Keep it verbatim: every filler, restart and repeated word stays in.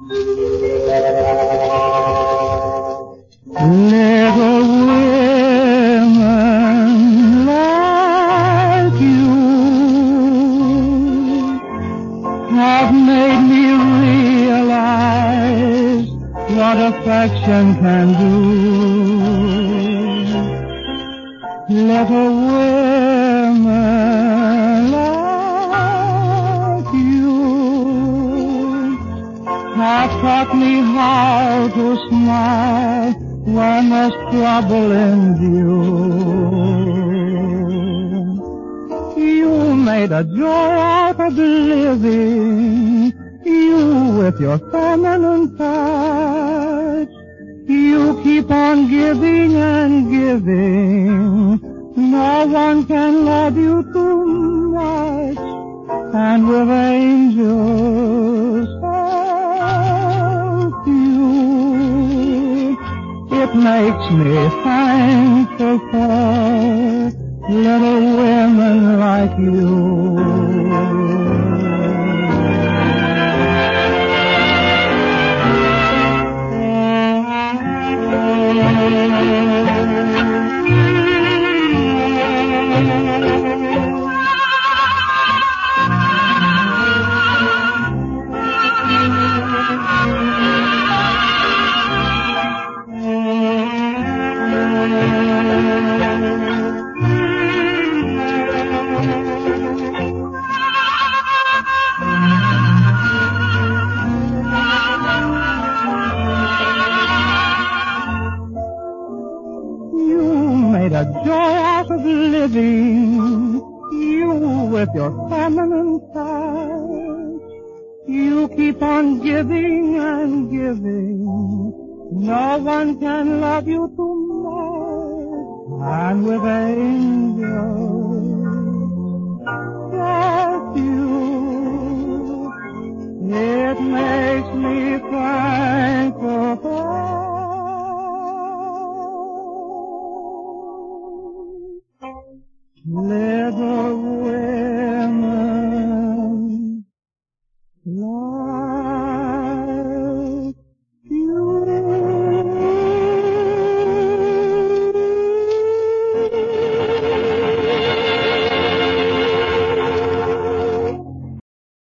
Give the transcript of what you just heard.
Little women like you have made me realize what affection can do. Little women like you have taught me how to smile when there's trouble in view. You made a joy out of living, you with your feminine touch. You keep on giving and giving, no one can love you too much. And with angels help you, it makes me thankful for little women like you. A joy out of living, you with your feminine touch. You keep on giving and giving, no one can love you too much. And with angels love you, it makes me thankful for little